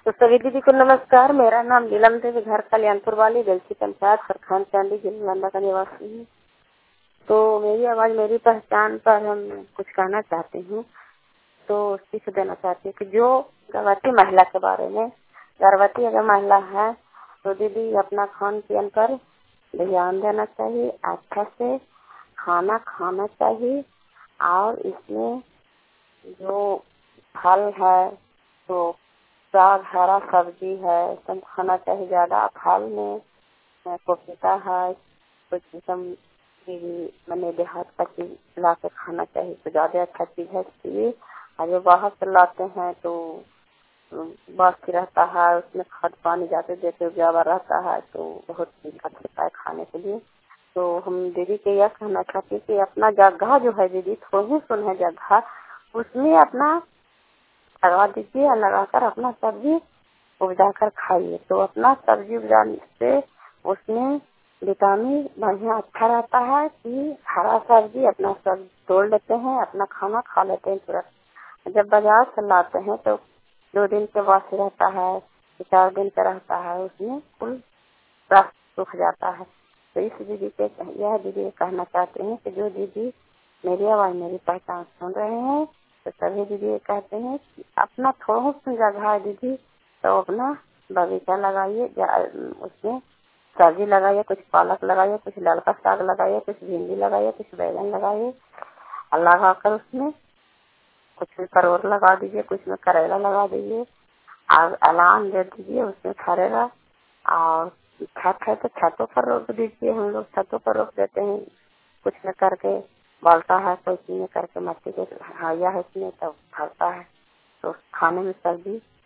तो सभी दीदी को नमस्कार। मेरा नाम नीलम देवी, घर कल्याणपुर वाली, दिलसी पंचायत, फरखान चांदी, जिला नालंदा का निवासी हूँ। तो मेरी आवाज मेरी पहचान पर हम कुछ कहना चाहती हूँ। तो सीख देना चाहती हूँ कि जो गर्भवती महिला के बारे में, गर्भवती अगर महिला है तो दीदी अपना खान पान पर ध्यान देना चाहिए, अच्छा से खाना खाना चाहिए। और इसमें जो फल है तो साग, हरा सब्जी है, सब खाना चाहिए। ज्यादा फल में पपीता है, कुछ किस्म की मैंने देहात का चीज ला के खाना चाहिए तो ज्यादा अच्छा चीज है। इसलिए और जो बाहर से लाते हैं तो बासी रहता है, उसमें खाद पानी ज्यादा देते उपजावा रहता है तो बहुत दिक्कत होता है खाने के लिए। तो हम दीदी के यह कहना चाहते हैं कि अपना जगह जो है दीदी, थोड़ी सुन है जगह, उसमें अपना लगा दीजिए और लगाकर अपना सब्जी उपजा कर खाइए। तो अपना सब्जी उपजाने से उसमें विटामिन बढ़िया अच्छा रहता है कि हरा सब्जी अपना सब तोड़ लेते हैं, अपना खाना खा लेते हैं तुरंत। जब बाजार से लाते हैं तो 2 दिन के वासी रहता है, 4 दिन का रहता है, उसमें कुल रस सूख जाता है। तो इस दीदी के यह दीदी कहना चाहते हैं कि जो दीदी मेरी आवाज मेरी पहचान सुन रहे हैं तो सभी दीदी कहते हैं कि अपना थोड़ा सी जगह है दीदी तो अपना बगीचा लगाइए, उसमें सब्जी लगाइए, कुछ पालक लगाइए, कुछ ललका साग लगाइए, कुछ भिंडी लगाइए, कुछ बैगन लगाइए और लगाकर उसमें कुछ में परवल लगा दीजिए, कुछ में करेला लगा दीजिए और अलान दे दीजिए, उसमें फरेगा। और छत है तो छतों पर रोक दीजिए, हम लोग छतों पर रोक देते हैं। कुछ में करके बालता है, कोई में करके मट्टी के हाइया है उसमें तब फलता है तो खाने में सब्जी